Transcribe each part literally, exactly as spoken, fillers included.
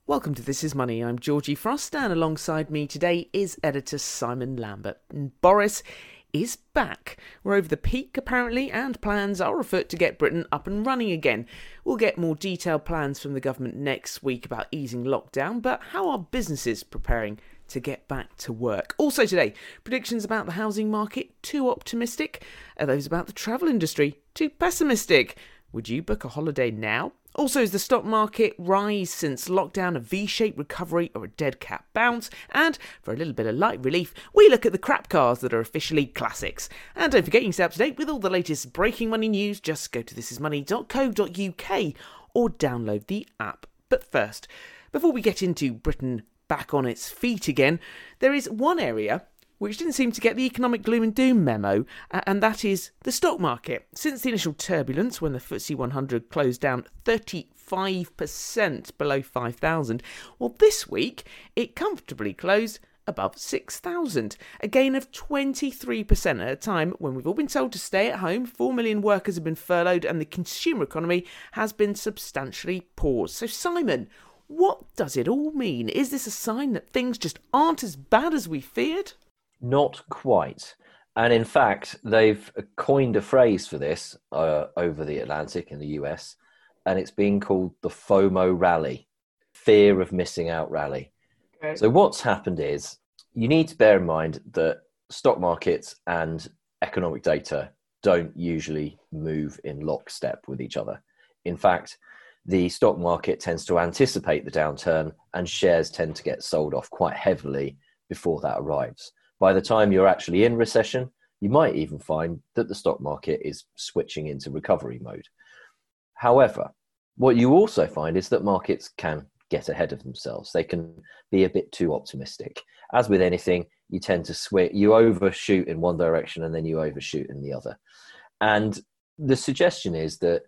Welcome to This Is Money. I'm Georgie Frost, and alongside me today is editor Simon Lambert. And Boris is back. We're over the peak, apparently, and plans are afoot to get Britain up and running again. We'll get more detailed plans from the government next week about easing lockdown, but how are businesses preparing to get back to work? Also today, predictions about the housing market, too optimistic? Are those about the travel industry, too pessimistic? Would you book a holiday now? Also, is the stock market rise since lockdown a V-shaped recovery or a dead cat bounce? And for a little bit of light relief, we look at the crap cars that are officially classics. And don't forget, you can stay up to date with all the latest breaking money news. Just go to this is money dot co dot uk or download the app. But first, before we get into Britain back on its feet again, there is one area which didn't seem to get the economic gloom and doom memo, uh, and that is the stock market. Since the initial turbulence, when the F T S E one hundred closed down thirty-five percent below five thousand, well, this week it comfortably closed above six thousand, a gain of twenty-three percent at a time when we've all been told to stay at home, four million workers have been furloughed, and the consumer economy has been substantially paused. So, Simon, what does it all mean? Is this a sign that things just aren't as bad as we feared? Not quite. And in fact, they've coined a phrase for this uh, over the Atlantic in the U S, and it's being called the FOMO rally, fear of missing out rally. Okay. So what's happened is you need to bear in mind that stock markets and economic data don't usually move in lockstep with each other. In fact, the stock market tends to anticipate the downturn and shares tend to get sold off quite heavily before that arrives. By the time you're actually in recession, you might even find that the stock market is switching into recovery mode. However, what you also find is that markets can get ahead of themselves. They can be a bit too optimistic. As with anything, you tend to switch, you overshoot in one direction and then you overshoot in the other. And the suggestion is that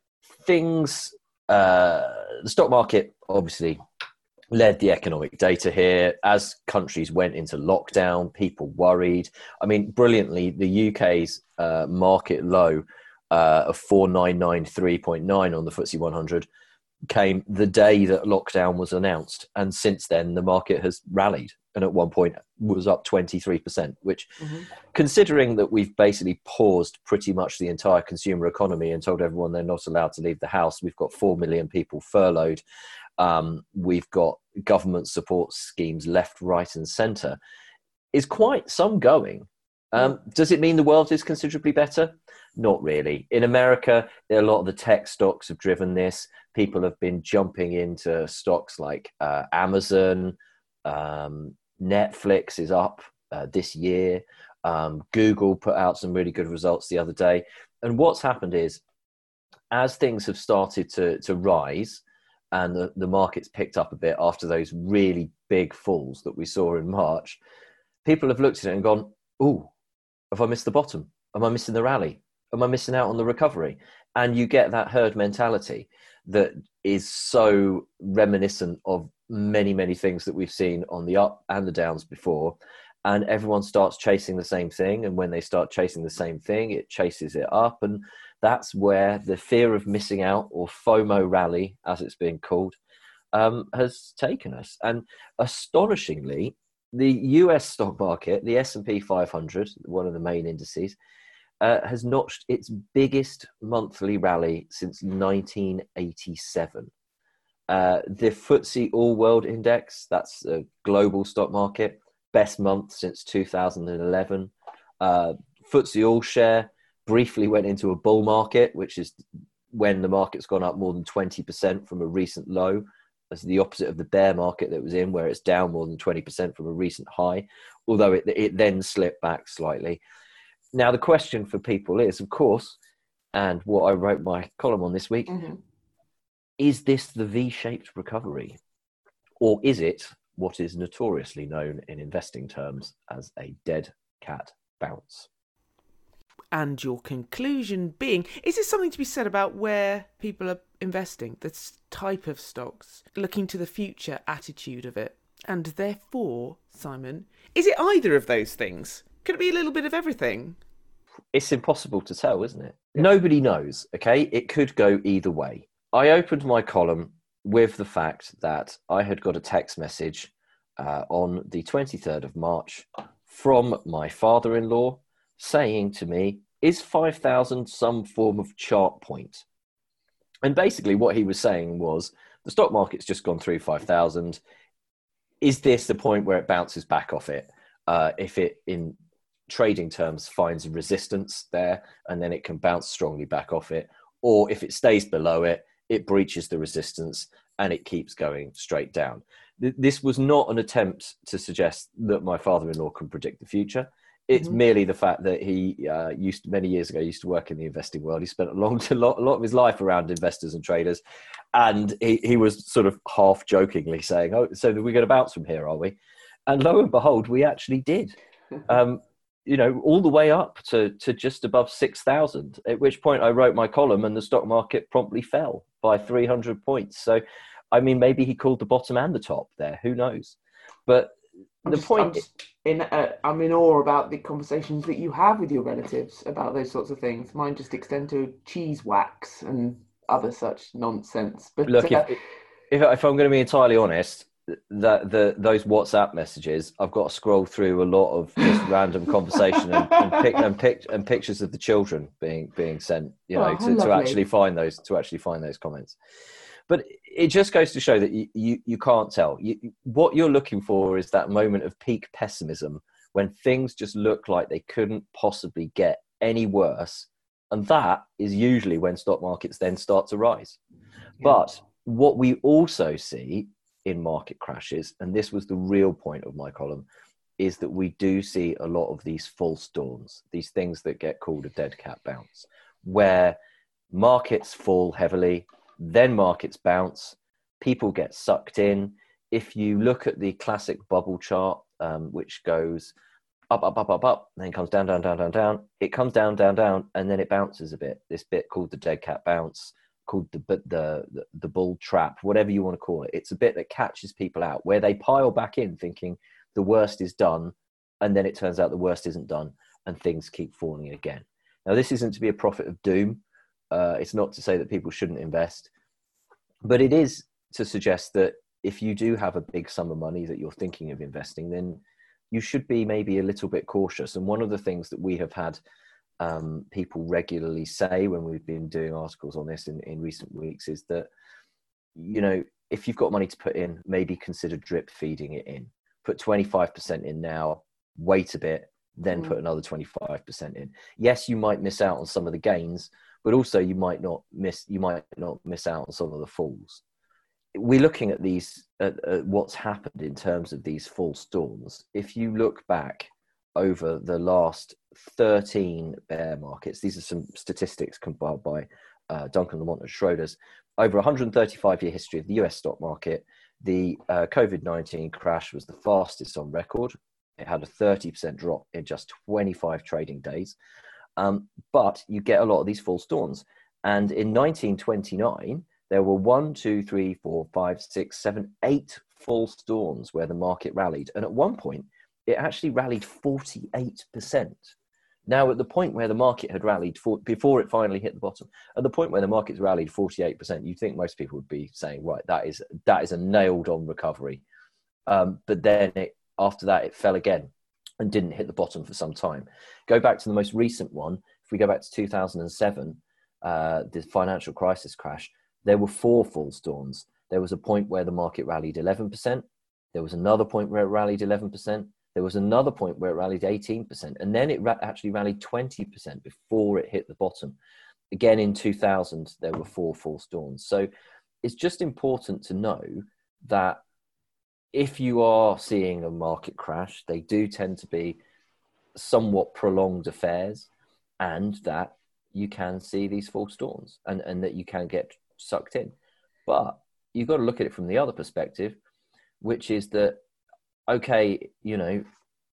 things, uh, the stock market obviously led the economic data here. As countries went into lockdown, people worried. I mean, brilliantly, the U K's uh, market low uh, of four nine nine three point nine on the F T S E one hundred came the day that lockdown was announced. And since then, the market has rallied and at one point was up twenty-three percent, which mm-hmm. considering that we've basically paused pretty much the entire consumer economy and told everyone they're not allowed to leave the house, we've got four million people furloughed. Um, we've got government support schemes left, right and centre, is quite some going. Um, does it mean the world is considerably better? Not really. In America, a lot of the tech stocks have driven this. People have been jumping into stocks like uh, Amazon, um, Netflix is up uh, this year. Um, Google put out some really good results the other day. And what's happened is, as things have started to, to rise, and the, the market's picked up a bit after those really big falls that we saw in March, people have looked at it and gone, ooh, have I missed the bottom? Am I missing the rally? Am I missing out on the recovery? And you get that herd mentality that is so reminiscent of many, many things that we've seen on the up and the downs before. And everyone starts chasing the same thing. And when they start chasing the same thing, it chases it up. And that's where the fear of missing out, or FOMO rally, as it's being called, um, has taken us. And astonishingly, the U S stock market, the S and P five hundred, one of the main indices, uh, has notched its biggest monthly rally since nineteen eighty-seven. Uh, the F T S E All World Index, that's a global stock market, best month since two thousand eleven. Uh, F T S E All Share briefly went into a bull market, which is when the market's gone up more than twenty percent from a recent low. That's the opposite of the bear market that it was in, where it's down more than twenty percent from a recent high, although it, it then slipped back slightly. Now, the question for people is, of course, and what I wrote my column on this week, mm-hmm. is this the V-shaped recovery? Or is it what is notoriously known in investing terms as a dead cat bounce? And your conclusion being, is there something to be said about where people are investing, this type of stocks, looking to the future attitude of it? And therefore, Simon, is it either of those things? Could it be a little bit of everything? It's impossible to tell, isn't it? Yeah. Nobody knows, okay? It could go either way. I opened my column with the fact that I had got a text message uh, on the twenty-third of March from my father-in-law saying to me, is five thousand some form of chart point? And basically what he was saying was, the stock market's just gone through five thousand. Is this the point where it bounces back off it? Uh, if it, in trading terms, finds resistance there, and then it can bounce strongly back off it. Or if it stays below it, it breaches the resistance and it keeps going straight down. This was not an attempt to suggest that my father-in-law can predict the future. It's mm-hmm. merely the fact that he uh, used to, many years ago, used to work in the investing world. He spent a long, a lot, a lot of his life around investors and traders. And he, he was sort of half jokingly saying, oh, so we're going to bounce from here, are we? And lo and behold, we actually did. Um, you know, all the way up to, to just above six thousand, at which point I wrote my column and the stock market promptly fell by three hundred points. So, I mean, maybe he called the bottom and the top there. Who knows? But I'm the just, point... I'm, just in, uh, I'm in awe about the conversations that you have with your relatives about those sorts of things. Mine just extend to cheese wax and other such nonsense. But Look, uh, if, if, if I'm going to be entirely honest... that the those WhatsApp messages, I've got to scroll through a lot of just random conversation and, and, pic, and, pic, and pictures of the children being being sent, you know, oh, to, to actually find those to actually find those comments. But it just goes to show that you you, you can't tell. You, what you're looking for is that moment of peak pessimism when things just look like they couldn't possibly get any worse, and that is usually when stock markets then start to rise. Yeah. But what we also see in market crashes, and this was the real point of my column, is that we do see a lot of these false dawns, these things that get called a dead cat bounce, where markets fall heavily, then markets bounce, people get sucked in. If you look at the classic bubble chart, um, which goes up, up, up, up, up, then comes down, down, down, down, down, it comes down, down, down, and then it bounces a bit. This bit called the dead cat bounce, called the, the the the bull trap, whatever you want to call it. It's a bit that catches people out, where they pile back in thinking the worst is done, and then it turns out the worst isn't done, and things keep falling again. Now, this isn't to be a prophet of doom. Uh, it's not to say that people shouldn't invest, but it is to suggest that if you do have a big sum of money that you're thinking of investing, then you should be maybe a little bit cautious. And one of the things that we have had Um, people regularly say when we've been doing articles on this in, in recent weeks is that, you know, if you've got money to put in, maybe consider drip feeding it in. Put twenty-five percent in now, wait a bit, then mm. put another twenty-five percent in. Yes, you might miss out on some of the gains, but also you might not miss you might not miss out on some of the falls. We're looking at these at, at what's happened in terms of these false dawns. If you look back over the last thirteen bear markets, these are some statistics compiled by uh, Duncan Lamont at Schroders, over a one hundred thirty-five year history of the U S stock market, the uh, COVID nineteen crash was the fastest on record. It had a thirty percent drop in just twenty-five trading days. Um, but you get a lot of these false dawns. And in nineteen twenty-nine, there were one, two, three, four, five, six, seven, eight false dawns where the market rallied. And at one point, it actually rallied forty-eight percent. Now, at the point where the market had rallied, for, before it finally hit the bottom, at the point where the market's rallied forty-eight percent, you'd think most people would be saying, right, that is that is a nailed-on recovery. Um, but then it, after that, it fell again and didn't hit the bottom for some time. Go back to the most recent one. If we go back to two thousand seven, uh, the financial crisis crash, there were four false dawns. There was a point where the market rallied eleven percent. There was another point where it rallied eleven percent. There was another point where it rallied eighteen percent. And then it ra- actually rallied twenty percent before it hit the bottom. Again, in two thousand, there were four false dawns. So it's just important to know that if you are seeing a market crash, they do tend to be somewhat prolonged affairs, and that you can see these false dawns and, and that you can get sucked in. But you've got to look at it from the other perspective, which is that, okay, you know,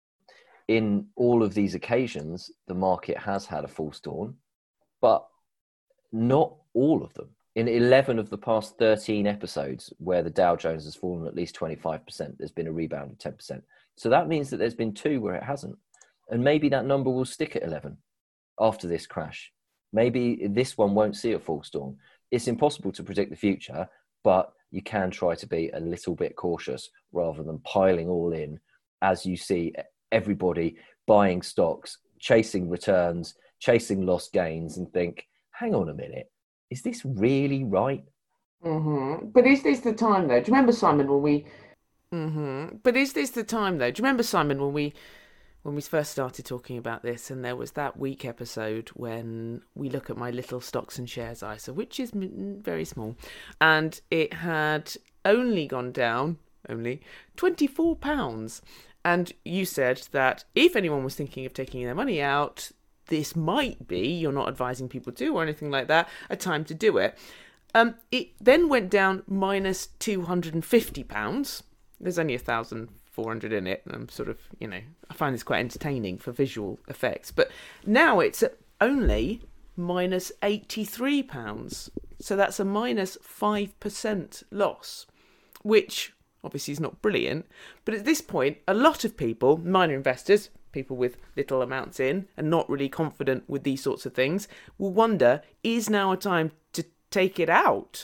in all of these occasions, the market has had a false dawn, but not all of them. In eleven of the past thirteen episodes where the Dow Jones has fallen at least twenty-five percent, there's been a rebound of ten percent. So that means that there's been two where it hasn't. And maybe that number will stick at eleven after this crash. Maybe this one won't see a false dawn. It's impossible to predict the future. but you can try to be a little bit cautious rather than piling all in as you see everybody buying stocks, chasing returns, chasing lost gains, and think, hang on a minute, is this really right? Mm-hmm. But is this the time, though? Do you remember, Simon, when we... Mm-hmm. But is this the time, though? Do you remember, Simon, when we when we first started talking about this, and there was that week episode when we look at my little stocks and shares I S A, which is very small, and it had only gone down, only, twenty-four pounds. And you said that if anyone was thinking of taking their money out, this might be, you're not advising people to or anything like that, a time to do it. Um, it then went down minus two hundred fifty pounds. There's only one thousand four hundred in it. And I'm sort of, you know, I find this quite entertaining for visual effects. But now it's at only minus eighty-three pounds. So that's a minus five percent loss, which obviously is not brilliant. But at this point, a lot of people, minor investors, people with little amounts in and not really confident with these sorts of things, will wonder, is now a time to take it out?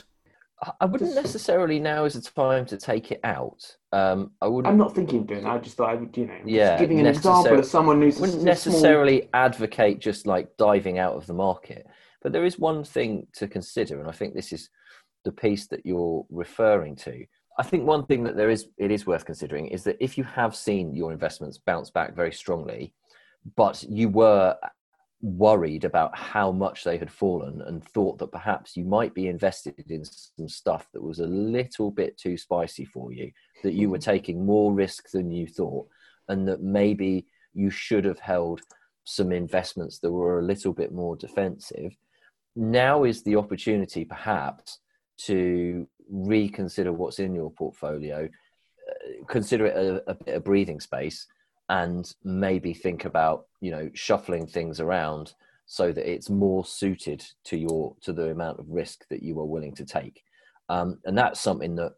I wouldn't necessarily now is the time to take it out. Um, I wouldn't. I'm not thinking of doing that. I just thought I would, you know, yeah, just giving an example of someone who's wouldn't a necessarily small... advocate just like diving out of the market. But there is one thing to consider, and I think this is the piece that you're referring to. I think one thing that there is, it is worth considering, is that if you have seen your investments bounce back very strongly, but you were worried about how much they had fallen and thought that perhaps you might be invested in some stuff that was a little bit too spicy for you, that you were taking more risk than you thought, and that maybe you should have held some investments that were a little bit more defensive, now is the opportunity perhaps to reconsider what's in your portfolio, consider it a, a bit of breathing space, and maybe think about, you know, shuffling things around so that it's more suited to your to the amount of risk that you are willing to take. Um, and that's something that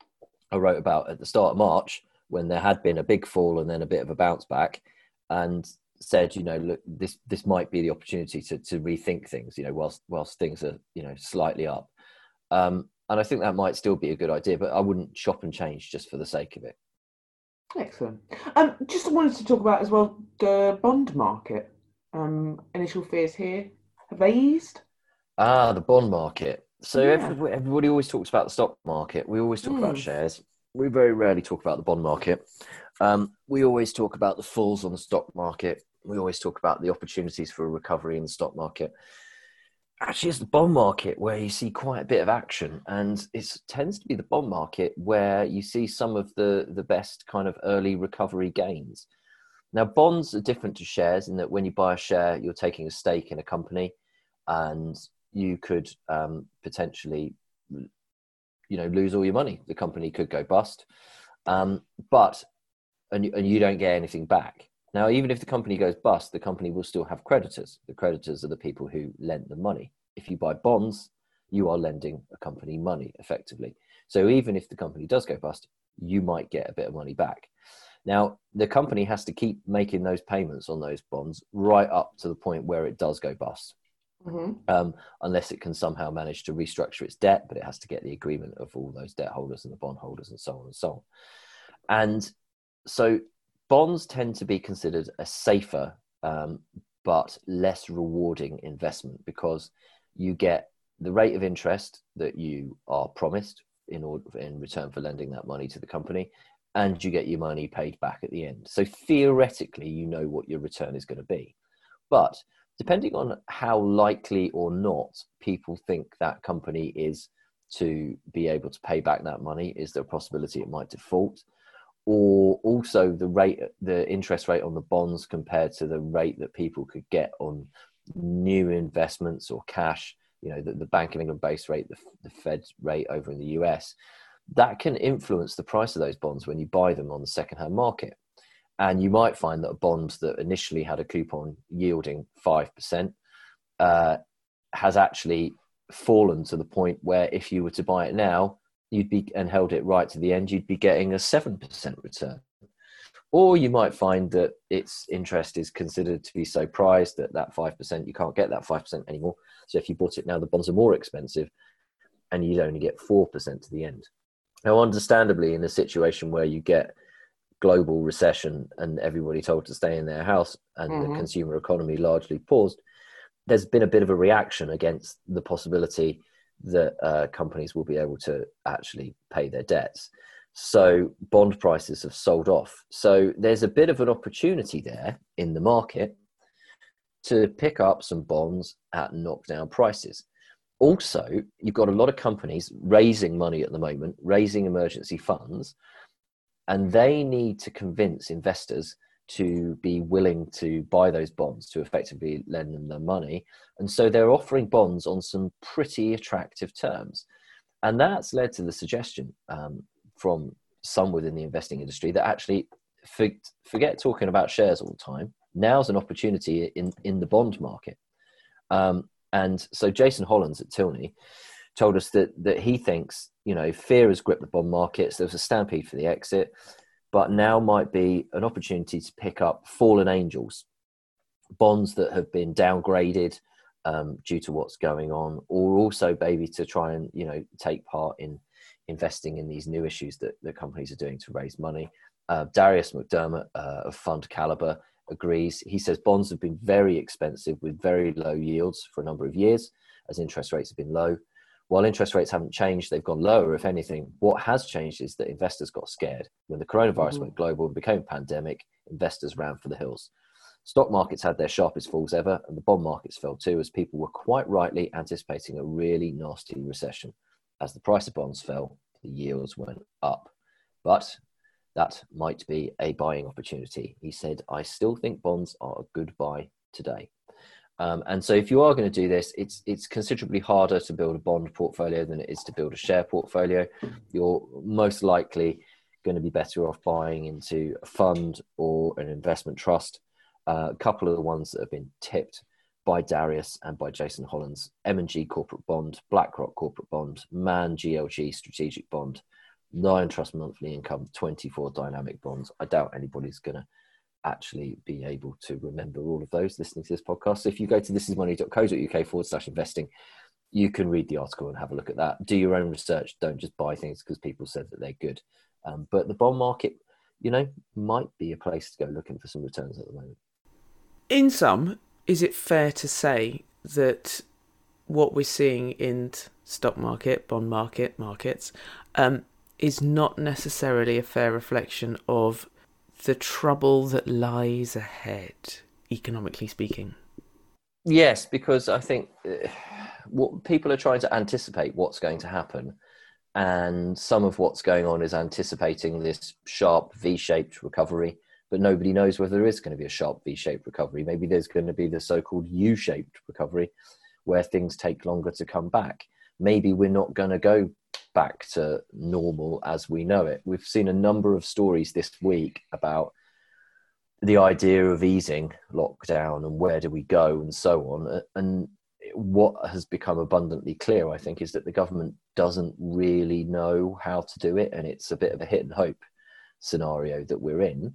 I wrote about at the start of March, when there had been a big fall and then a bit of a bounce back, and said, you know, look, this this might be the opportunity to to rethink things, you know, whilst whilst things are, you know, slightly up. Um, and I think that might still be a good idea, but I wouldn't chop and change just for the sake of it. Excellent. Um, just wanted to talk about as well the bond market. Um, initial fears here, have they eased? Ah, the bond market. So Yeah. everybody, everybody always talks about the stock market. We always talk Mm. about shares. We very rarely talk about the bond market. Um, we always talk about the falls on the stock market. We always talk about the opportunities for a recovery in the stock market. Actually, it's the bond market where you see quite a bit of action, and it tends to be the bond market where you see some of the, the best kind of early recovery gains. Now, bonds are different to shares in that when you buy a share, you're taking a stake in a company, and you could um, potentially, you know, lose all your money. The company could go bust, um, but and you, and you don't get anything back. Now, even if the company goes bust, the company will still have creditors. The creditors are the people who lent the money. If you buy bonds, you are lending a company money effectively. So even if the company does go bust, you might get a bit of money back. Now, the company has to keep making those payments on those bonds right up to the point where it does go bust. Mm-hmm. Um, unless it can somehow manage to restructure its debt, but it has to get the agreement of all those debt holders and the bond holders and so on and so on. And so bonds tend to be considered a safer um, but less rewarding investment, because you get the rate of interest that you are promised in order in return for lending that money to the company, and you get your money paid back at the end. So theoretically, you know what your return is going to be. But depending on how likely or not people think that company is to be able to pay back that money, is there a possibility it might default? Or also the rate, the interest rate on the bonds compared to the rate that people could get on new investments or cash, you know, the, the Bank of England base rate, the, the Fed rate over in the U S, that can influence the price of those bonds when you buy them on the secondhand market. And you might find that a bond that initially had a coupon yielding five percent uh, has actually fallen to the point where if you were to buy it now, you'd be and held it right to the end, you'd be getting a seven percent return. Or you might find that its interest is considered to be so prized that that five percent, you can't get that five percent anymore. So if you bought it now, the bonds are more expensive, and you'd only get four percent to the end. Now, understandably, in a situation where you get global recession and everybody told to stay in their house and mm-hmm. the consumer economy largely paused, there's been a bit of a reaction against the possibility that uh, companies will be able to actually pay their debts. So bond prices have sold off. So there's a bit of an opportunity there in the market to pick up some bonds at knockdown prices. Also, you've got a lot of companies raising money at the moment, raising emergency funds, and they need to convince investors to be willing to buy those bonds, to effectively lend them their money. And so they're offering bonds on some pretty attractive terms. And that's led to the suggestion um, from some within the investing industry that actually for, forget talking about shares all the time. Now's an opportunity in, in the bond market. Um, and so Jason Hollands at Tilney told us that that he thinks, you know, fear has gripped the bond markets. There was a stampede for the exit, but now might be an opportunity to pick up fallen angels, bonds that have been downgraded um, due to what's going on, or also maybe to try and, you know, take part in investing in these new issues that the companies are doing to raise money. Uh, Darius McDermott uh, of Fund Caliber agrees. He says bonds have been very expensive with very low yields for a number of years as interest rates have been low. While interest rates haven't changed, they've gone lower, if anything. What has changed is that investors got scared. When the coronavirus mm-hmm. went global and became a pandemic, investors ran for the hills. Stock markets had their sharpest falls ever, and the bond markets fell too, as people were quite rightly anticipating a really nasty recession. As the price of bonds fell, the yields went up. But that might be a buying opportunity. He said, I still think bonds are a good buy today. Um, and so if you are going to do this, it's it's considerably harder to build a bond portfolio than it is to build a share portfolio. You're most likely going to be better off buying into a fund or an investment trust. Uh, a couple of the ones that have been tipped by Darius and by Jason Hollands: M and G Corporate Bond, BlackRock Corporate Bond, Man G L G Strategic Bond, Lion Trust Monthly Income, twenty-four Dynamic Bonds. I doubt anybody's going to actually be able to remember all of those listening to this podcast. So if you go to thisismoney.co.uk forward slash investing, you can read the article and have a look at that. Do your own research. Don't just buy things because people said that they're good. Um, but the bond market, you know, might be a place to go looking for some returns at the moment. In sum, is it fair to say that what we're seeing in stock market, bond market, markets, um, is not necessarily a fair reflection of the trouble that lies ahead, economically speaking? Yes, because I think uh, what people are trying to anticipate what's going to happen, and some of what's going on is anticipating this sharp V-shaped recovery, but nobody knows whether there is going to be a sharp V-shaped recovery. Maybe there's going to be the so-called U-shaped recovery where things take longer to come back. Maybe we're not going to go back to normal as we know it. We've seen a number of stories this week about the idea of easing lockdown and where do we go and so on. And what has become abundantly clear, I think, is that the government doesn't really know how to do it. And it's a bit of a hit and hope scenario that we're in.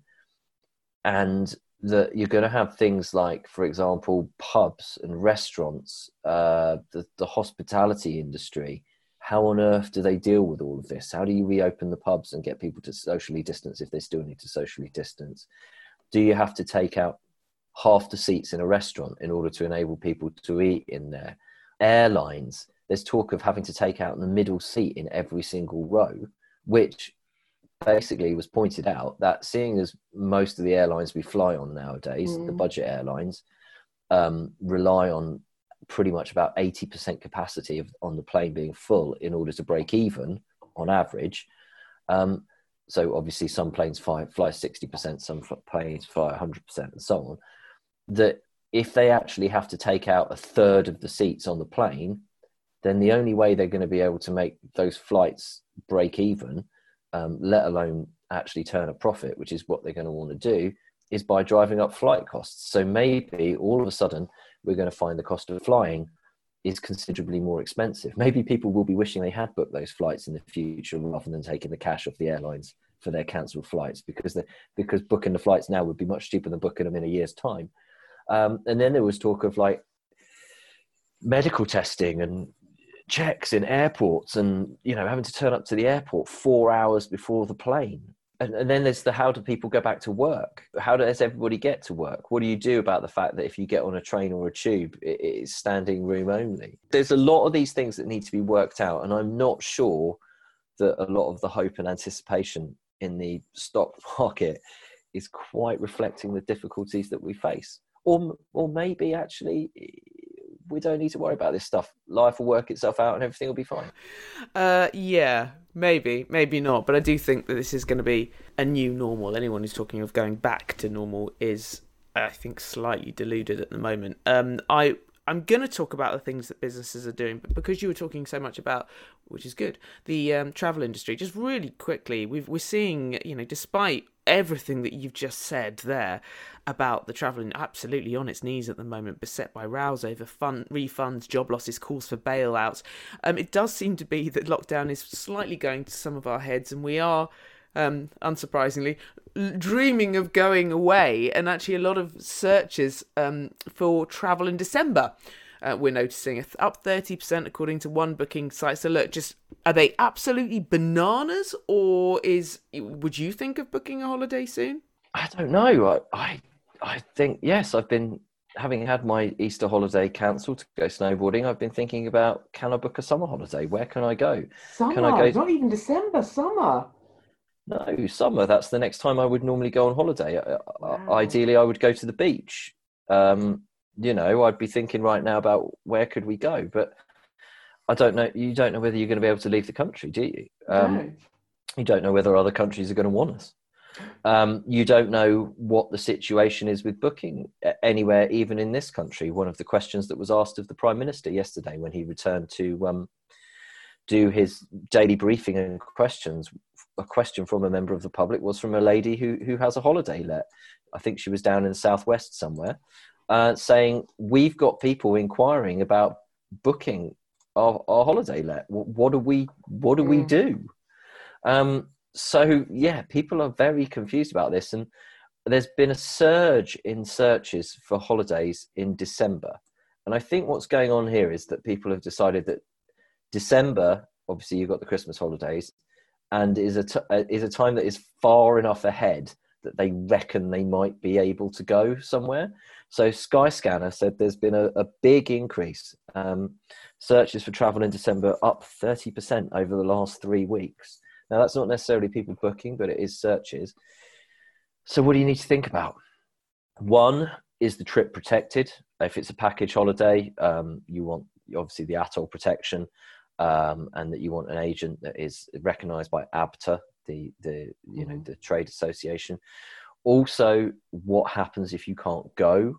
And that you're going to have things like, for example, pubs and restaurants, uh, the, the hospitality industry. How on earth do they deal with all of this? How do you reopen the pubs and get people to socially distance if they still need to socially distance? Do you have to take out half the seats in a restaurant in order to enable people to eat in there? Airlines, there's talk of having to take out the middle seat in every single row, which basically was pointed out that seeing as most of the airlines we fly on nowadays, mm. the budget airlines, um, rely on pretty much about eighty percent capacity of, on the plane being full in order to break even on average. Um, so obviously some planes fly, fly sixty percent, some planes fly one hundred percent and so on. That if they actually have to take out a third of the seats on the plane, then the only way they're going to be able to make those flights break even, um, let alone actually turn a profit, which is what they're going to want to do, is by driving up flight costs. So maybe all of a sudden we're going to find the cost of flying is considerably more expensive. Maybe people will be wishing they had booked those flights in the future rather than taking the cash off the airlines for their cancelled flights, because the, because booking the flights now would be much cheaper than booking them in a year's time. Um, and then there was talk of like medical testing and checks in airports, and you know, having to turn up to the airport four hours before the plane. And, and then there's the how do people go back to work? How does everybody get to work? What do you do about the fact that if you get on a train or a tube, it, it's standing room only? There's a lot of these things that need to be worked out, and I'm not sure that a lot of the hope and anticipation in the stock market is quite reflecting the difficulties that we face. Or, or maybe actually we don't need to worry about this stuff. Life will work itself out and everything will be fine. Uh, yeah, maybe, maybe not. But I do think that this is going to be a new normal. Anyone who's talking of going back to normal is, I think, slightly deluded at the moment. Um, I, I'm going to talk about the things that businesses are doing, but because you were talking so much about, which is good, the um, travel industry, just really quickly, we've, we're seeing, you know, despite everything that you've just said there about the travelling absolutely on its knees at the moment, beset by rows over fund, refunds, job losses, calls for bailouts. Um, it does seem to be that lockdown is slightly going to some of our heads, and we are, um, unsurprisingly, dreaming of going away. And actually, a lot of searches um, for travel in December. Uh, we're noticing up thirty percent according to one booking site. So look, just are they absolutely bananas, or is would you think of booking a holiday soon? I don't know. I I, I think yes. I've been having had my Easter holiday cancelled to go snowboarding. I've been thinking about, can I book a summer holiday? Where can I go? Summer, can I go? Not even December. Summer. No, summer. That's the next time I would normally go on holiday. Wow. Ideally, I would go to the beach. Um, you know, I'd be thinking right now about where could we go, but I don't know. You don't know whether you're going to be able to leave the country, do you? Um, no. You don't know whether other countries are going to want us. Um, you don't know what the situation is with booking anywhere, even in this country. One of the questions that was asked of the Prime Minister yesterday when he returned to um, do his daily briefing and questions, a question from a member of the public was from a lady who who has a holiday let. I think she was down in the southwest somewhere. Uh, saying, we've got people inquiring about booking our, our holiday let. What, what do we what do mm. we do? Um, so, yeah, people are very confused about this. And there's been a surge in searches for holidays in December. And I think what's going on here is that people have decided that December, obviously you've got the Christmas holidays, and is a, t- is a time that is far enough ahead that they reckon they might be able to go somewhere. So Skyscanner said there's been a, a big increase. Um, searches for travel in December up thirty percent over the last three weeks. Now, that's not necessarily people booking, but it is searches. So what do you need to think about? One, is the trip protected? If it's a package holiday, um, you want obviously the atoll protection, um, and that you want an agent that is recognised by ABTA, the the you know the trade association. Also, what happens if you can't go?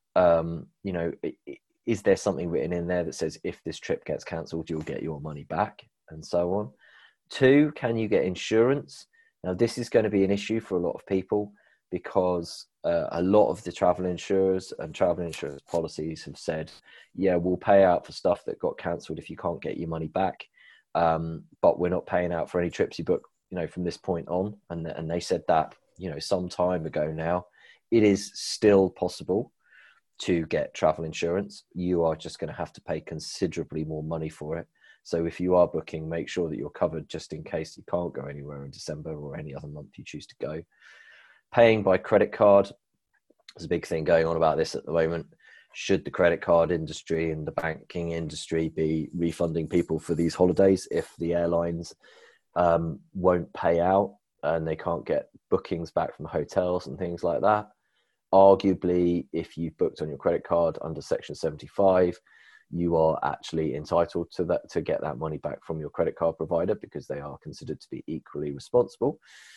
Um, you know, is there something written in there that says if this trip gets cancelled, you'll get your money back, and so on? Two, can you get insurance? Now, this is going to be an issue for a lot of people because uh, a lot of the travel insurers and travel insurance policies have said, yeah, we'll pay out for stuff that got cancelled if you can't get your money back, um, but we're not paying out for any trips you book, you know, from this point on. And and they said that, you know, some time ago now. It is still possible to get travel insurance. You are just going to have to pay considerably more money for it. So if you are booking, make sure that you're covered just in case you can't go anywhere in December or any other month you choose to go. Paying by credit card. There's a big thing going on about this at the moment. Should the credit card industry and the banking industry be refunding people for these holidays if the airlines um, won't pay out and they can't get bookings back from hotels and things like that? Arguably, if you've booked on your credit card under Section seventy-five, you are actually entitled to that, to get that money back from your credit card provider because they are considered to be equally responsible.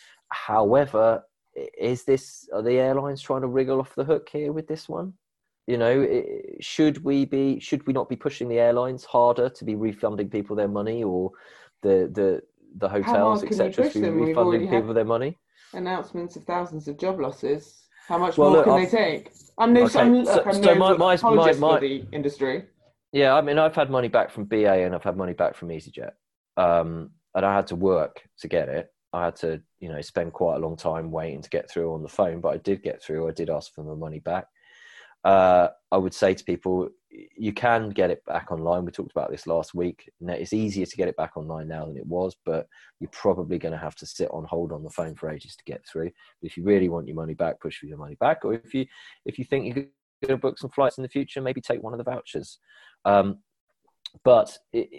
However, is this, are the airlines trying to wriggle off the hook here with this one? You know, should we be, should we not be pushing the airlines harder to be refunding people their money, or the the the hotels, et cetera, to be refunding people their money? Announcements of thousands of job losses. How much well, more look, can I've, they take? I'm no, okay. I'm, look, so, I'm so no my, my, my, my, for the industry. Yeah, I mean, I've had money back from B A and I've had money back from EasyJet, um, and I had to work to get it. I had to, you know, spend quite a long time waiting to get through on the phone, but I did get through. I did ask for my money back. uh, I would say to people, you can get it back online. We talked about this last week. It's easier to get it back online now than it was, but you're probably going to have to sit on hold on the phone for ages to get through. If you really want your money back, push for your money back. Or if you if you think you're going to book some flights in the future, maybe take one of the vouchers. Um, but it,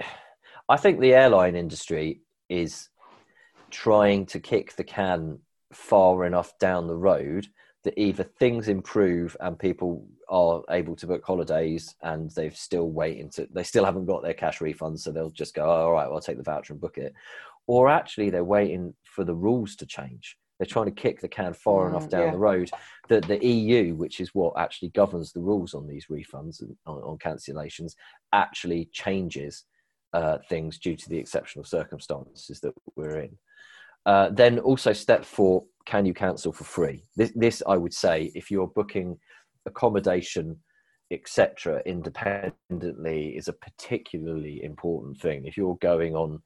I think the airline industry is trying to kick the can far enough down the road that either things improve and people are able to book holidays and they've still waiting to, they still haven't got their cash refunds, so they'll just go, oh, all right, well, I'll take the voucher and book it. Or actually they're waiting for the rules to change. They're trying to kick the can far mm, enough down yeah. the road that the E U, which is what actually governs the rules on these refunds and on, on cancellations, actually changes uh, things due to the exceptional circumstances that we're in. Uh, then also step four, can you cancel for free? This, this I would say, if you're booking accommodation, et cetera, independently, is a particularly important thing. If you're going on,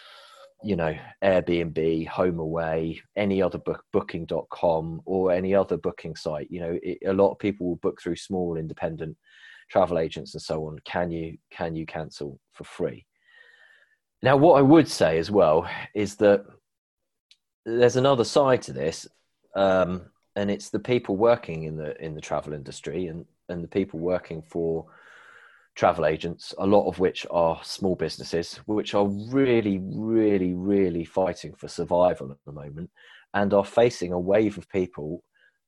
you know, Airbnb, HomeAway, any other book, booking dot com or any other booking site, you know, it, a lot of people will book through small independent travel agents and so on. Can you, can you cancel for free? Now, what I would say as well is that there's another side to this, um, and it's the people working in the in the travel industry and, and the people working for travel agents, a lot of which are small businesses, which are really, really, really fighting for survival at the moment and are facing a wave of people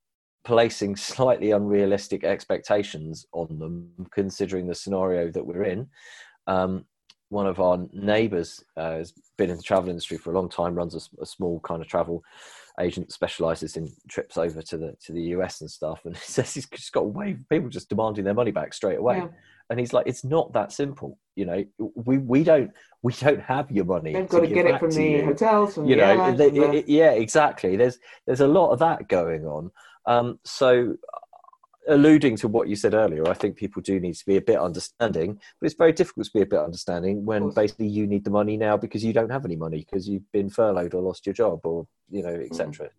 placing slightly unrealistic expectations on them, considering the scenario that we're in. Um, One of our neighbours uh, has been in the travel industry for a long time, runs a, a small kind of travel agent, specialises in trips over to the to the U S and stuff. And he says he's just got a wave of people just demanding their money back straight away. Yeah. And he's like, it's not that simple. You know, we we don't we don't have your money. They've got to, to get it from the you. hotels, from you the know, they, the... It, yeah, exactly. There's there's a lot of that going on. Um, so. Alluding to what you said earlier, I think people do need to be a bit understanding, but it's very difficult to be a bit understanding when basically you need the money now because you don't have any money because you've been furloughed or lost your job or, you know, et cetera.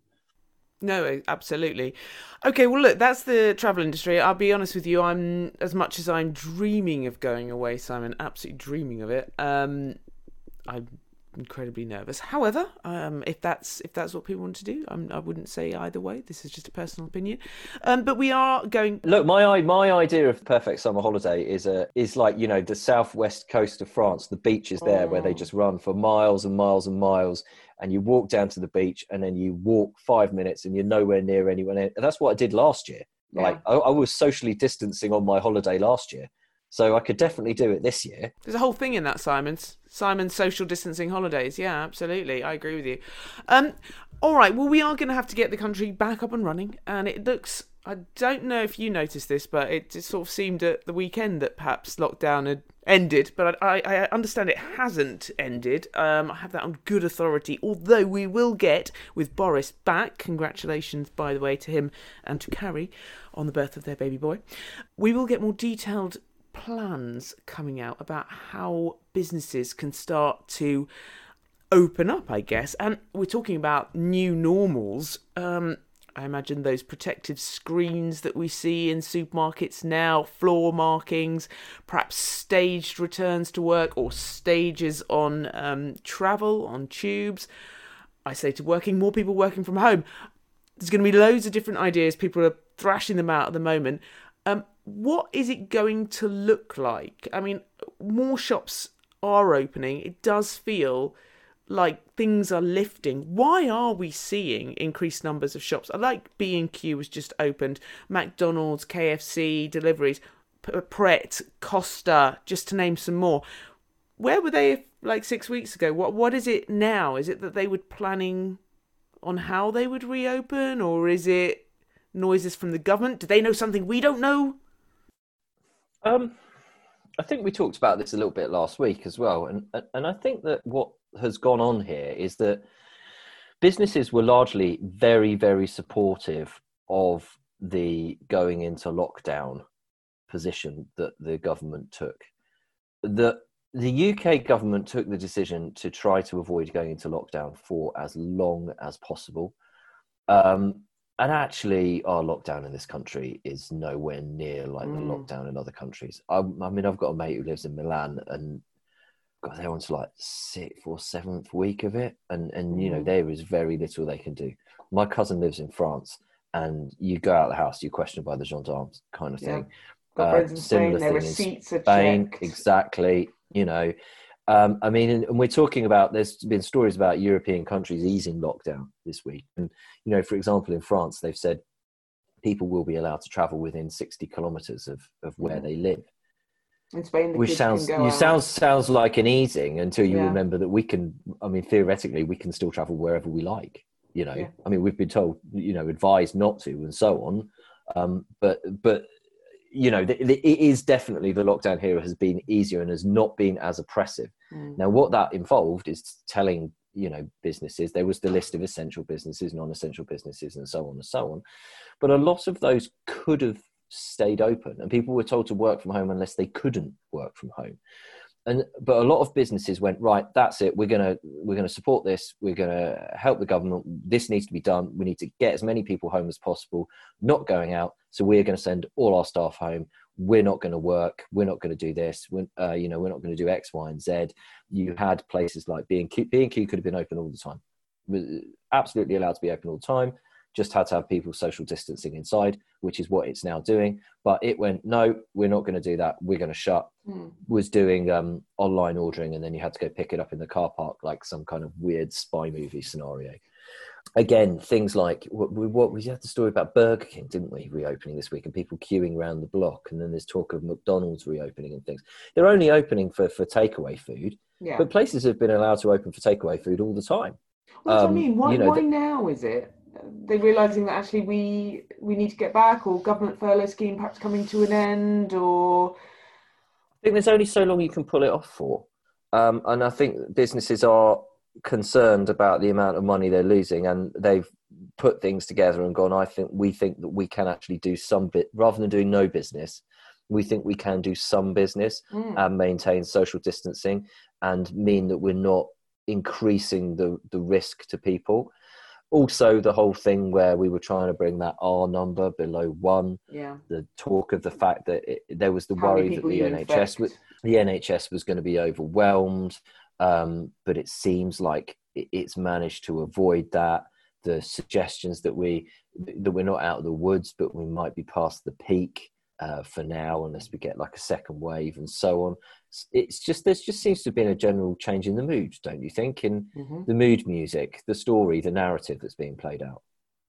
No, absolutely. Okay, well, look, that's the travel industry. I'll be honest with you. I'm, as much as I'm dreaming of going away, Simon, absolutely dreaming of it. Um, I'm incredibly nervous. However, um, if that's if that's what people want to do, I'm, I wouldn't say either way. This is just a personal opinion. Um, but we are going. Look, my my idea of perfect summer holiday is a is like, you know, the southwest coast of France. The beach is there oh. where they just run for miles and miles and miles, and you walk down to the beach, and then you walk five minutes, and you're nowhere near anyone. And that's what I did last year. Yeah. Like I, I was socially distancing on my holiday last year. So I could definitely do it this year. There's a whole thing in that, Simon's. Simon's social distancing holidays. Yeah, absolutely. I agree with you. Um, all right. Well, we are going to have to get the country back up and running. And it looks, I don't know if you noticed this, but it just sort of seemed at the weekend that perhaps lockdown had ended. But I, I understand it hasn't ended. Um, I have that on good authority. Although we will get, with Boris back, congratulations, by the way, to him and to Carrie on the birth of their baby boy. We will get more detailed plans coming out about how businesses can start to open up, I guess. And we're talking about new normals. Um, I imagine those protective screens that we see in supermarkets now, floor markings, perhaps staged returns to work or stages on um, travel, on tubes. I say to working, more people working from home. There's going to be loads of different ideas. People are thrashing them out at the moment. Um, what is it going to look like? I mean, more shops are opening. It does feel like things are lifting. Why are we seeing increased numbers of shops? I like B and Q was just opened, McDonald's, K F C, deliveries, Pret, Costa, just to name some more. Where were they like six weeks ago? What What is it now? Is it that they were planning on how they would reopen, or is it noises from the government? Do they know something we don't know? Um, I think we talked about this a little bit last week as well, and and I think that what has gone on here is that businesses were largely very, very supportive of the going into lockdown position that the government took. The the U K government took the decision to try to avoid going into lockdown for as long as possible. Um, and actually, our lockdown in this country is nowhere near like mm. the lockdown in other countries. I, I mean, I've got a mate who lives in Milan, and God, they're on to like sixth or seventh week of it, and and mm. you know, there is very little they can do. My cousin lives in France, and you go out of the house, you're questioned by the gendarmes, kind of thing. Yeah. Got uh, friends in similar Spain, their thing receipts in are Spain, checked. exactly. You know, um, I mean, and, and we're talking about. There's been stories about European countries easing lockdown this week, and you know, for example, in France, they've said people will be allowed to travel within sixty kilometres of of where mm. they live. In Spain, the which kids sounds can go you out. sounds sounds like an easing until you Yeah. remember that we can. I mean, theoretically, we can still travel wherever we like. You know, Yeah. I mean, we've been told, you know, advised not to, and so on. Um, but but you know, the, the, it is definitely the lockdown here has been easier and has not been as oppressive. Mm. Now, what that involved is telling, you know, businesses. There was the list of essential businesses, non-essential businesses, and so on and so on. But a lot of those could have stayed open, and people were told to work from home unless they couldn't work from home. And but a lot of businesses went, right, that's it, we're gonna we're gonna support this, we're gonna help the government, this needs to be done, we need to get as many people home as possible, not going out, so we're going to send all our staff home, we're not going to work, we're not going to do this, we're, uh, you know, we're not going to do X, Y, and Z. You had places like B and Q. B and Q could have been open all the time, was absolutely allowed to be open all the time, just had to have people social distancing inside, which is what it's now doing. But it went, no, we're not going to do that. We're going to shut. Mm. Was doing um, online ordering, and then you had to go pick it up in the car park like some kind of weird spy movie scenario. Again, things like, what we, what, we had the story about Burger King, didn't we, reopening this week, and people queuing around the block. And then there's talk of McDonald's reopening and things. They're only opening for, for takeaway food, yeah. but places have been allowed to open for takeaway food all the time. Well, um, I mean, why, you know, why th- now is it? They realising that actually we we need to get back, or government furlough scheme perhaps coming to an end, or I think there's only so long you can pull it off for, um, and I think businesses are concerned about the amount of money they're losing, and they've put things together and gone, I think we think that we can actually do some bit rather than doing no business. We think we can do some business mm. and maintain social distancing and mean that we're not increasing the the risk to people. Also, the whole thing where we were trying to bring that R number below one. Yeah. The talk of the fact that it, there was the How worry that the N H S was, the N H S was going to be overwhelmed, um, but it seems like it, it's managed to avoid that. The suggestions that we that we're not out of the woods, but we might be past the peak uh, for now, unless we get like a second wave and so on. It's just, there's just seems to have been a general change in the mood, don't you think? In mm-hmm. the mood music, the story, the narrative that's being played out.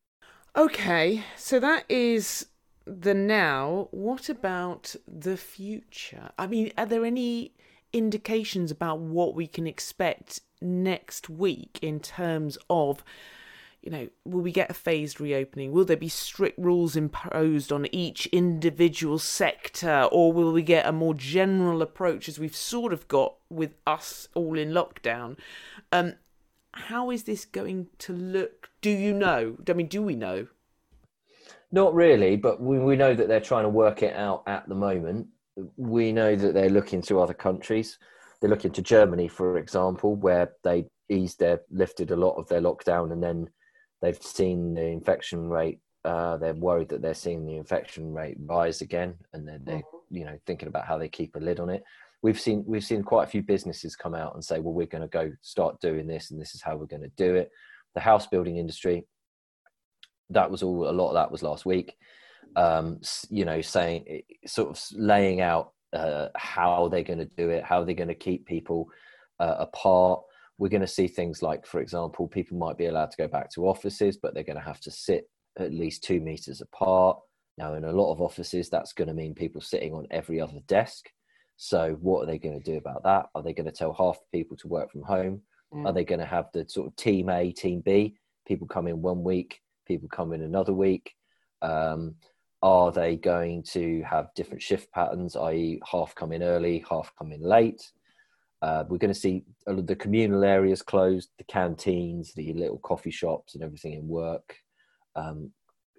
Okay, so that is the now. What about the future? I mean, are there any indications about what we can expect next week in terms of, you know, will we get a phased reopening? Will there be strict rules imposed on each individual sector? Or will we get a more general approach as we've sort of got with us all in lockdown? Um, how is this going to look? Do you know? I mean, do we know? Not really, but we, we know that they're trying to work it out at the moment. We know that they're looking to other countries. They're looking to Germany, for example, where they eased their, lifted a lot of their lockdown, and then they've seen the infection rate. Uh, they're worried that they're seeing the infection rate rise again, and they're, they're, you know, thinking about how they keep a lid on it. We've seen we've seen quite a few businesses come out and say, "Well, we're going to go start doing this, and this is how we're going to do it." The house building industry, that was all. A lot of that was last week. Um, you know, saying sort of laying out uh, how they're going to do it, how they're going to keep people uh, apart. We're going to see things like, for example, people might be allowed to go back to offices, but they're going to have to sit at least two meters apart. Now, in a lot of offices, that's going to mean people sitting on every other desk. So what are they going to do about that? Are they going to tell half the people to work from home? Mm. Are they going to have the sort of team A, team B? People come in one week, people come in another week. Um, are they going to have different shift patterns, that is half come in early, half come in late? Uh, we're going to see the communal areas closed, the canteens, the little coffee shops and everything in work. Um,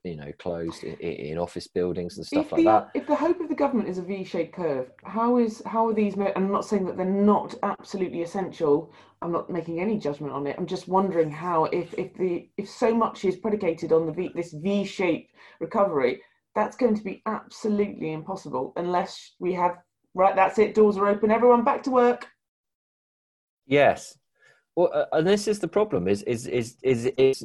you know, closed in, in office buildings and stuff if like the, that. If the hope of the government is a V-shaped curve, how is how are these? I'm not saying that they're not absolutely essential. I'm not making any judgment on it. I'm just wondering how, if if the if so much is predicated on the V, this V-shaped recovery, that's going to be absolutely impossible unless we have right. That's it. Doors are open. Everyone back to work. Yes. Well, uh, and this is the problem: is is is is is.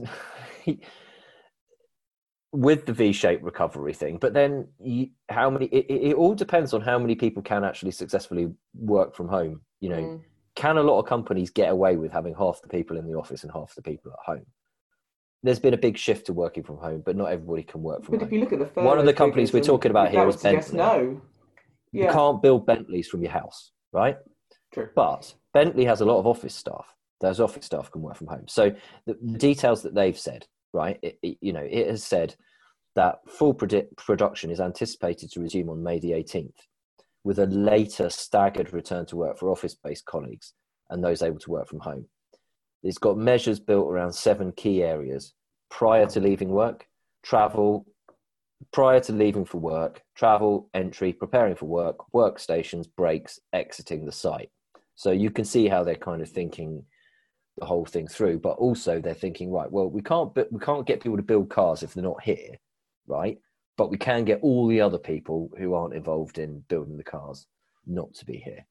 with the V-shaped recovery thing, but then you, how many, it, it all depends on how many people can actually successfully work from home. You know, mm. Can a lot of companies get away with having half the people in the office and half the people at home? There's been a big shift to working from home, but not everybody can work from but home. But if you look at the one of the companies we're talking about here is Bentley. No. Yeah. You can't build Bentleys from your house, right? True. But Bentley has a lot of office staff. Those office staff can work from home. So the, the details that they've said, right? It, it, you know, it has said that full produ- production is anticipated to resume on May the eighteenth, with a later staggered return to work for office-based colleagues and those able to work from home. It's got measures built around seven key areas: prior to leaving work, travel, prior to leaving for work, travel, entry, preparing for work, workstations, breaks, exiting the site. So you can see how they're kind of thinking the whole thing through, but also they're thinking, right, well, we can't we can't get people to build cars if they're not here, right? But we can get all the other people who aren't involved in building the cars not to be here.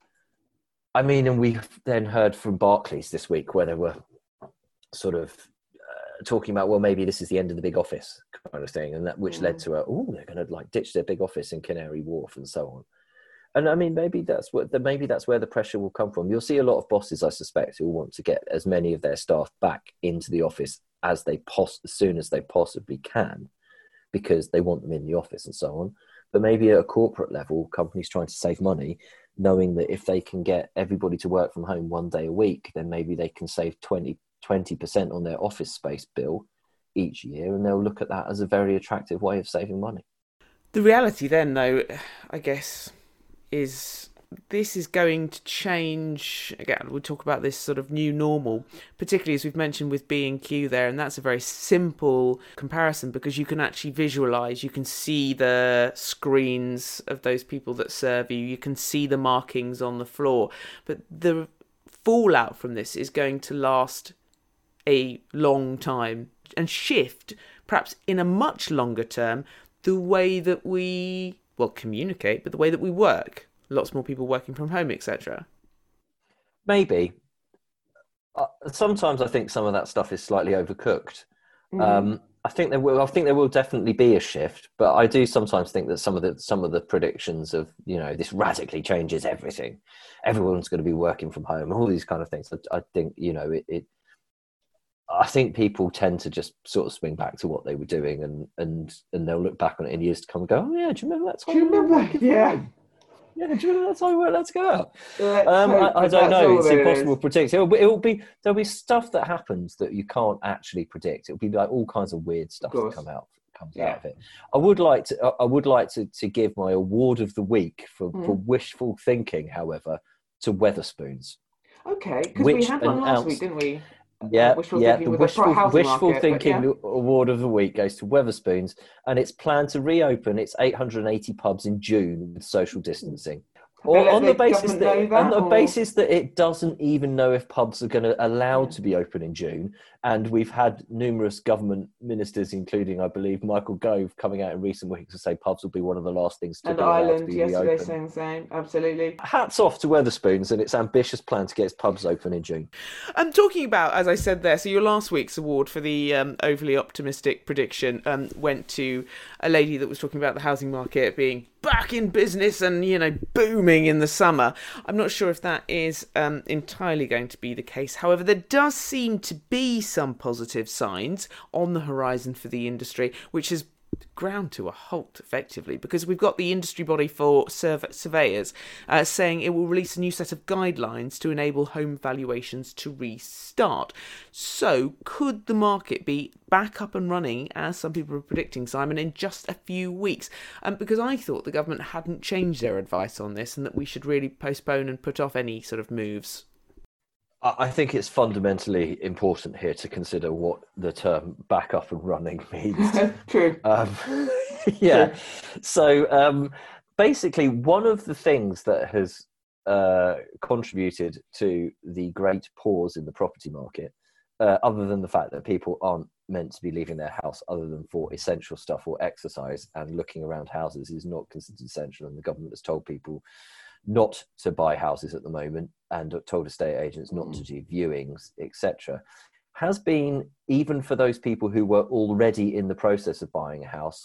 I mean, and we then heard from Barclays this week where they were sort of uh, talking about, well, maybe this is the end of the big office kind of thing, and that which mm. led to a, oh, they're going to like ditch their big office in Canary Wharf and so on. And I mean, maybe that's what the, maybe that's where the pressure will come from. You'll see a lot of bosses, I suspect, who want to get as many of their staff back into the office as they pos- as soon as they possibly can, because they want them in the office and so on. But maybe at a corporate level, companies trying to save money, knowing that if they can get everybody to work from home one day a week, then maybe they can save twenty percent on their office space bill each year, and they'll look at that as a very attractive way of saving money. The reality then, though, I guess, is this is going to change. Again, we'll talk about this sort of new normal, particularly as we've mentioned with B and Q there, and that's a very simple comparison because you can actually visualise, you can see the screens of those people that serve you, you can see the markings on the floor, but the fallout from this is going to last a long time and shift, perhaps in a much longer term, the way that we well, communicate, but the way that we work. Lots more people working from home, et cetera. Maybe. Uh, sometimes I think some of that stuff is slightly overcooked. Mm-hmm. Um, I think there will. I think there will definitely be a shift, but I do sometimes think that some of the some of the predictions of, you know, this radically changes everything. Everyone's going to be working from home. All these kind of things. I, I think, you know, it, it. I think people tend to just sort of swing back to what they were doing, and and and they'll look back on it in years to come and go, oh yeah, do you remember that time? Do you remember? Yeah. Yeah, do you remember that time we went, let's go? Let's um, I, I don't know. It's impossible to predict. It'll be, it'll be, there'll be stuff that happens that you can't actually predict. It'll be like all kinds of weird stuff that come out comes yeah. out of it. I would like to. I would like to, to give my award of the week for, mm. for wishful thinking, however, to Wetherspoons. Okay, because we had one last week, didn't we? Yeah, uh, wishful yeah. Thinking The wishful, wishful market, thinking yeah. award of the week goes to Wetherspoons, and it's planned to reopen its eight hundred eighty pubs in June with social distancing. Or on the basis that, that on the or? basis that it doesn't even know if pubs are going to allow yeah. to be open in June, and we've had numerous government ministers, including I believe Michael Gove, coming out in recent weeks to say pubs will be one of the last things to and be allowed Ireland to be yesterday reopened. saying the same. Absolutely. Hats off to Wetherspoons and its ambitious plan to get its pubs open in June. I'm talking about, as I said there, so your last week's award for the um, overly optimistic prediction um, went to a lady that was talking about the housing market being back in business and, you know, booming in the summer. I'm not sure if that is um, entirely going to be the case. However, there does seem to be some positive signs on the horizon for the industry, which has ground to a halt effectively, because we've got the industry body for surve- surveyors uh, saying it will release a new set of guidelines to enable home valuations to restart. So could the market be back up and running, as some people are predicting, Simon, in just a few weeks? Um, because I thought the government hadn't changed their advice on this and that we should really postpone and put off any sort of moves. I I think it's fundamentally important here to consider what the term back up and running means. True. Um, yeah. True. So um, basically, one of the things that has uh, contributed to the great pause in the property market, uh, other than the fact that people aren't meant to be leaving their house other than for essential stuff or exercise, and looking around houses is not considered essential, and the government has told people not to buy houses at the moment and told estate agents not to do viewings, et cetera, has been, even for those people who were already in the process of buying a house,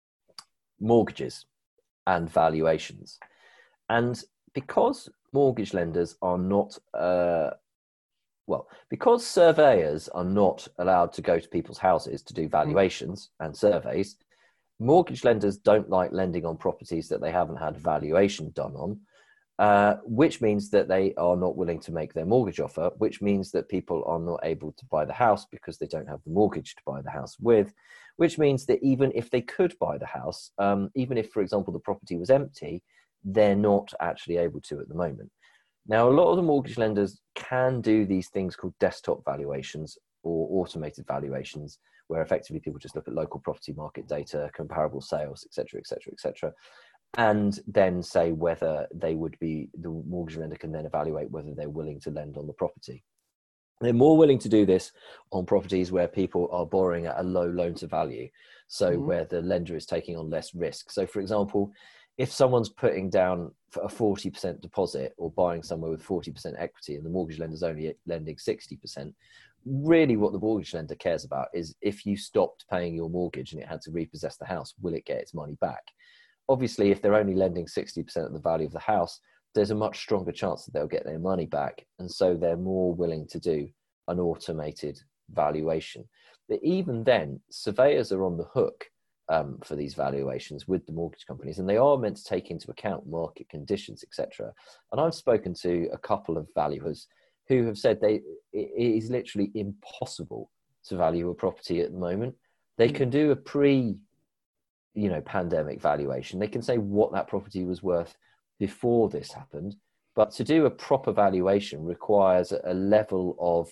mortgages and valuations. And because mortgage lenders are not, uh, well, because surveyors are not allowed to go to people's houses to do valuations and surveys, mortgage lenders don't like lending on properties that they haven't had valuation done on. Uh, which means that they are not willing to make their mortgage offer, which means that people are not able to buy the house because they don't have the mortgage to buy the house with, which means that even if they could buy the house, um, even if, for example, the property was empty, they're not actually able to at the moment. Now, a lot of the mortgage lenders can do these things called desktop valuations or automated valuations, where effectively people just look at local property market data, comparable sales, et cetera, et cetera, et cetera, and then say whether they would be, the mortgage lender can then evaluate whether they're willing to lend on the property. They're more willing to do this on properties where people are borrowing at a low loan to value, so mm-hmm. where the lender is taking on less risk. So, for example, if someone's putting down a forty percent deposit or buying somewhere with forty percent equity and the mortgage lender's only lending sixty percent, really what the mortgage lender cares about is if you stopped paying your mortgage and it had to repossess the house, will it get its money back? Obviously, if they're only lending sixty percent of the value of the house, there's a much stronger chance that they'll get their money back. And so they're more willing to do an automated valuation. But even then, surveyors are on the hook um, for these valuations with the mortgage companies, and they are meant to take into account market conditions, et cetera. And I've spoken to a couple of valuers who have said they it is literally impossible to value a property at the moment. They can do a pre you know, pandemic valuation. They can say what that property was worth before this happened, but to do a proper valuation requires a level of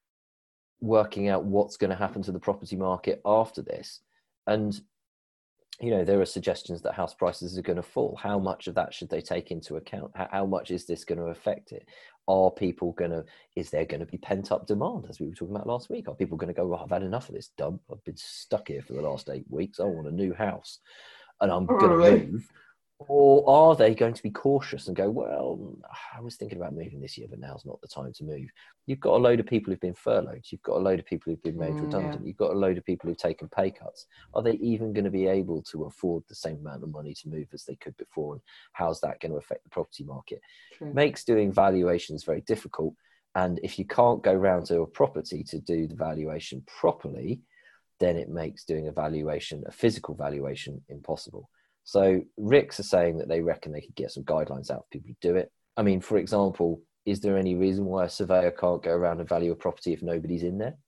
working out what's going to happen to the property market after this. And, you know, there are suggestions that house prices are going to fall. How much of that should they take into account? How, how much is this going to affect it? Are people going to, is there going to be pent up demand, as we were talking about last week? Are people going to go, well, I've had enough of this dump. I've been stuck here for the last eight weeks. I want a new house and I'm going to move. Or are they going to be cautious and go, well, I was thinking about moving this year, but now's not the time to move. You've got a load of people who've been furloughed. You've got a load of people who've been made Mm, redundant. yeah. You've got a load of people who've taken pay cuts. Are they even going to be able to afford the same amount of money to move as they could before? And how's that going to affect the property market? True. Makes doing valuations very difficult. And if you can't go round to a property to do the valuation properly, then it makes doing a valuation, a physical valuation, impossible. So R I C S are saying that they reckon they could get some guidelines out for people to do it. I mean, for example, is there any reason why a surveyor can't go around and value a property if nobody's in there?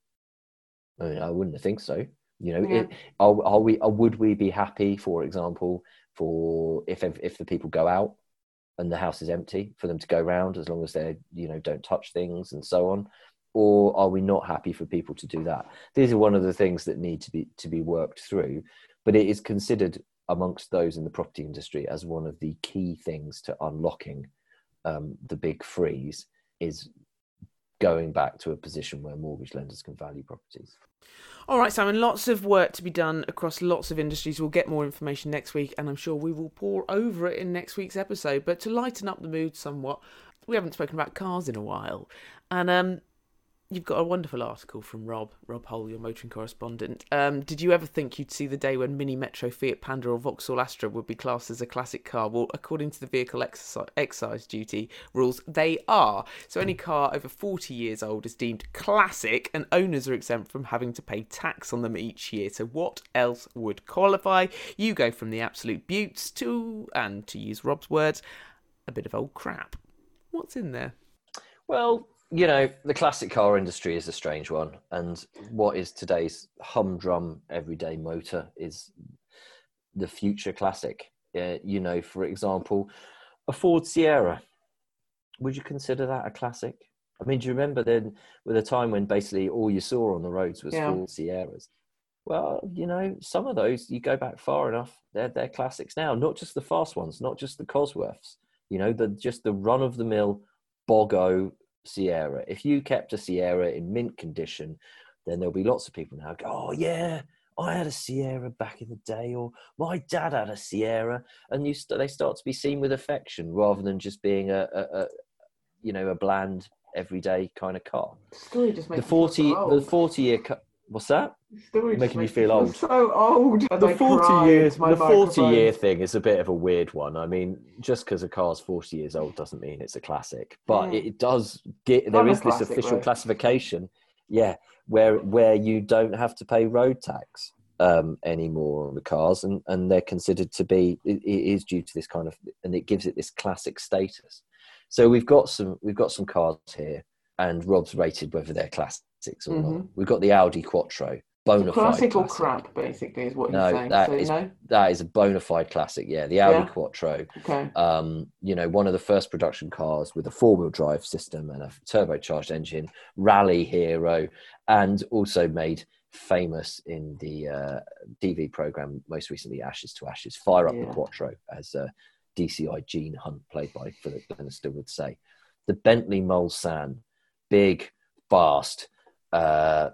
I mean, I wouldn't think so. You know, Yeah. it, are, are we? Are, would we be happy, for example, for if if the people go out and the house is empty, for them to go round as long as they, you know, don't touch things and so on? Or are we not happy for people to do that? These are one of the things that need to be to be worked through, but it is considered amongst those in the property industry as one of the key things to unlocking um, the big freeze is going back to a position where mortgage lenders can value properties. All right, Simon, lots of work to be done across lots of industries. We'll get more information next week, and I'm sure we will pour over it in next week's episode. But to lighten up the mood somewhat, we haven't spoken about cars in a while. And um, you've got a wonderful article from Rob, Rob Hull, your motoring correspondent. Um, did you ever think you'd see the day when Mini, Metro, Fiat Panda or Vauxhall Astra would be classed as a classic car? Well, according to the vehicle excise, excise duty rules, they are. So any car over forty years old is deemed classic and owners are exempt from having to pay tax on them each year. So what else would qualify? You go from the absolute beauts to, and to use Rob's words, a bit of old crap. What's in there? Well, you know, the classic car industry is a strange one. And what is today's humdrum everyday motor is the future classic. Uh, you know, for example, a Ford Sierra. Would you consider that a classic? I mean, do you remember then with a time when basically all you saw on the roads was Yeah. Ford Sierras? Well, you know, some of those, you go back far enough, they're, they're classics now, not just the fast ones, not just the Cosworths, you know, the just the run-of-the-mill Bogo Sierra. If you kept a Sierra in mint condition, then there'll be lots of people now go, oh, yeah, I had a Sierra back in the day, or my dad had a Sierra, and you st- they start to be seen with affection rather than just being a, a, a you know, a bland, everyday kind of car. The story just makes The forty, me feel so the old. forty-year... Co- What's that? The story just Making you makes feel me old. so old. And The I forty cry years, into my the forty year microphone. thing is a bit of a weird one. I mean, just because a car's forty years old doesn't mean it's a classic, but Yeah. it, it does get. There I'm a is this classic, official though. classification, yeah, where where you don't have to pay road tax um, anymore on the cars, and and they're considered to be. It, it is due to this kind of, and it gives it this classic status. So we've got some we've got some cars here, and Rob's rated whether they're classics or Mhm. not. We've got the Audi Quattro. Bona fide Classic or classic. crap, basically, is what he's No, saying. that So, is no? that is a bona fide classic. Yeah, the Audi Yeah. Quattro. Okay. Um, you know, one of the first production cars with a four-wheel drive system and a turbocharged engine, rally hero, and also made famous in the uh, T V program most recently, Ashes to Ashes. Fire up Yeah. the Quattro, as uh, D C I Gene Hunt, played by Philip Bannister, would say. The Bentley Mulsanne, big, fast. Uh,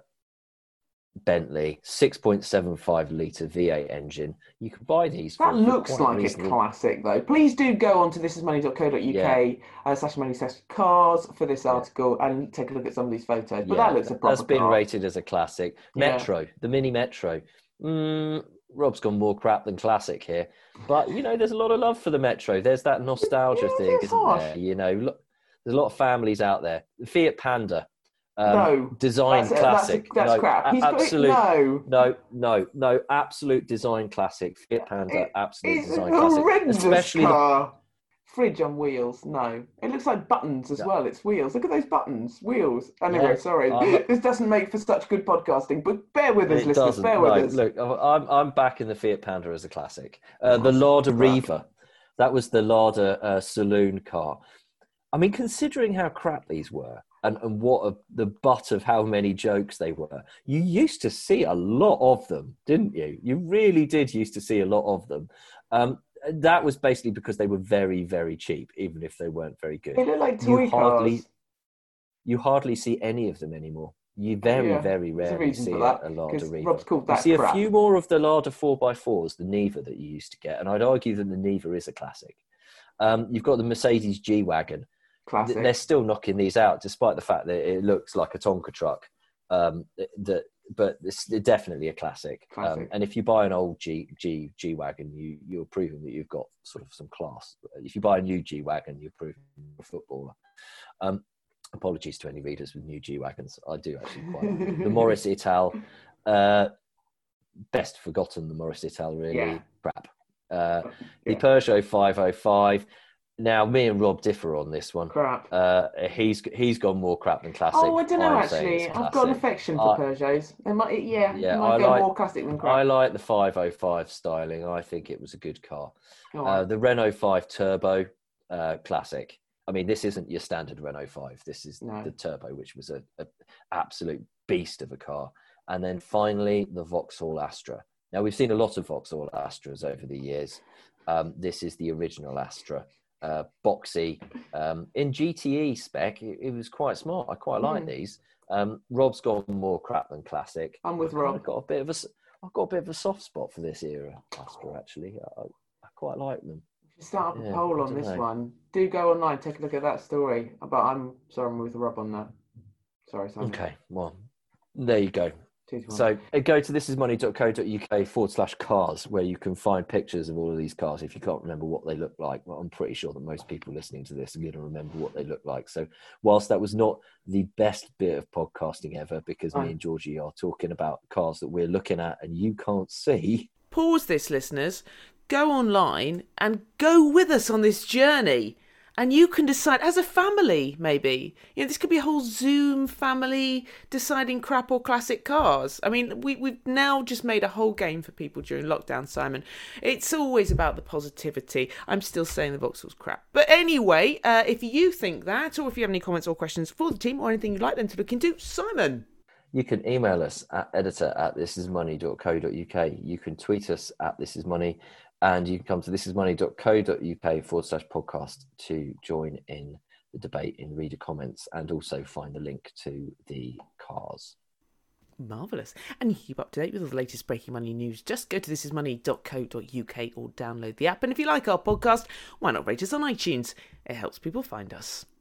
Bentley six point seven five litre V eight engine. You can buy these for, That for looks quite like reasonable. a classic, though. Please do go on to this is money dot co dot uk Yeah. uh, slash money slash cars for this Yeah. article and take a look at some of these photos. But Yeah, that looks a proper that's been car. rated as a classic. Yeah. Metro, the Mini Metro. Mm, Rob's gone more crap than classic here, but you know, there's a lot of love for the Metro. There's that nostalgia Yeah, thing, it's isn't harsh. there? You know, look, there's a lot of families out there. The Fiat Panda. Um, No. design That's, a- that's, a- classic. that's no, crap. a- He's got it. absolute. No. No, no, no, absolute design classic. Fiat Panda, It- absolute It's design a classic. horrendous Especially the car. Fridge on wheels. No. It looks like buttons as No. well. It's wheels. Look at those buttons. Wheels. Anyway, Yeah, sorry. I'm- This doesn't make for such good podcasting, but bear with us, It listeners. doesn't. Bear No, with us. look, I'm I'm back in the Fiat Panda as a classic. Uh, the That's Lada crap. Riva, that was the Lada uh, saloon car. I mean, considering how crap these were, and, and what a, the butt of how many jokes they were, you used to see a lot of them, didn't you? You really did used to see a lot of them. Um, that was basically because they were very, very cheap, even if they weren't very good. They look like You toy hardly, cars. you hardly see any of them anymore. You very, Yeah, very there's a rarely reason see for a, that, a Lada 'cause Riva. Rob's called You that see crap. a few more of the Lada four by fours, the Niva that you used to get, and I'd argue that the Niva is a classic. Um, you've got the Mercedes G-Wagon. Classic. They're still knocking these out, despite the fact that it looks like a Tonka truck. Um, that, but it's definitely a classic. Classic. Um, and if you buy an old G G G wagon, you you're proving that you've got sort of some class. If you buy a new G wagon, you're proving you're a footballer. Um, apologies to any readers with new G wagons. I do actually quite like them. The Morris Ital. Uh, best forgotten. The Morris Ital, really Yeah. crap. Uh, the Yeah. Peugeot five oh five. Now, me and Rob differ on this one. Crap. Uh, he's he's gone more crap than classic. Oh, I don't know. I'm saying Actually, it's I've got an classic. affection for I- Peugeots. They might, yeah, Yeah, they might I go like- more classic than I crap. like the five oh five styling. I think it was a good car. All Uh, right. the Renault five Turbo, uh, classic. I mean, this isn't your standard Renault five. This is No. the Turbo, which was a, a absolute beast of a car. And then finally, the Vauxhall Astra. Now, we've seen a lot of Vauxhall Astras over the years. Um, this is the original Astra. Uh, boxy. Um, in G T E spec, it, it was quite smart. I quite like Mm. these. Um, Rob's gone more crap than classic. I'm with I've kinda Rob. got a bit of a, s- I've got a bit of a soft spot for this era Astra. Actually, I, I quite like them. We should start up a Yeah, poll I on don't this know. one. Do go online, take a look at that story. But I'm sorry, I'm with Rob on that. Sorry, Simon. Okay, well, there you go. Two to one. So uh, go to thisismoney.co.uk forward slash cars, where you can find pictures of all of these cars. If you can't remember what they look like, well, I'm pretty sure that most people listening to this are going to remember what they look like. So whilst that was not the best bit of podcasting ever, because Aye. me and Georgie are talking about cars that we're looking at and you can't see. Pause this, listeners. Go online and go with us on this journey. And you can decide, as a family, maybe. You know, this could be a whole Zoom family deciding crap or classic cars. I mean, we, we've now just made a whole game for people during lockdown, Simon. It's always about the positivity. I'm still saying the Vauxhall's crap. But anyway, uh, if you think that, or if you have any comments or questions for the team or anything you'd like them to look into, Simon. You can email us at editor at thisismoney.co.uk. You can tweet us at thisismoney. And you can come to thisismoney.co.uk forward slash podcast to join in the debate in reader comments and also find the link to the cars. Marvellous. And you keep up to date with all the latest breaking money news. Just go to thisismoney.co.uk or download the app. And if you like our podcast, why not rate us on iTunes? It helps people find us.